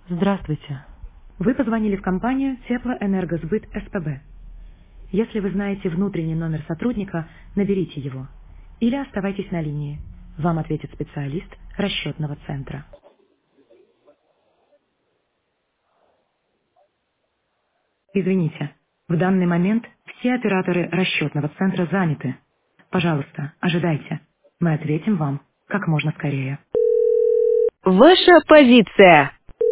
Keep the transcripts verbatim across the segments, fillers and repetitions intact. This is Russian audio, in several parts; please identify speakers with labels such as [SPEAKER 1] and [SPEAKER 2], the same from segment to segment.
[SPEAKER 1] Здравствуйте. Вы позвонили в компанию Теплоэнергосбыт СПБ. Если вы знаете внутренний номер сотрудника, наберите его. Или оставайтесь на линии. Вам ответит специалист расчетного центра. Извините, в данный момент все операторы расчетного центра заняты. Пожалуйста, ожидайте. Мы ответим вам как можно скорее. Ваша позиция.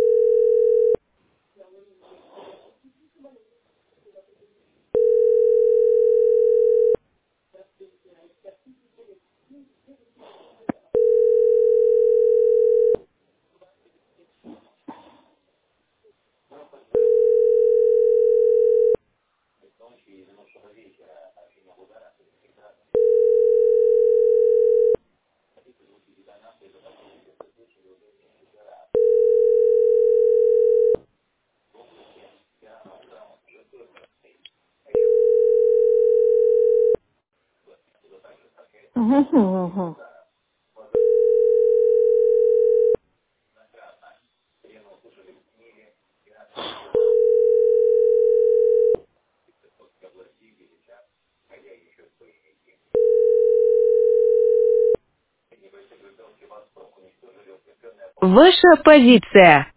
[SPEAKER 2] Мгм, мгм.
[SPEAKER 1] Ваша позиция.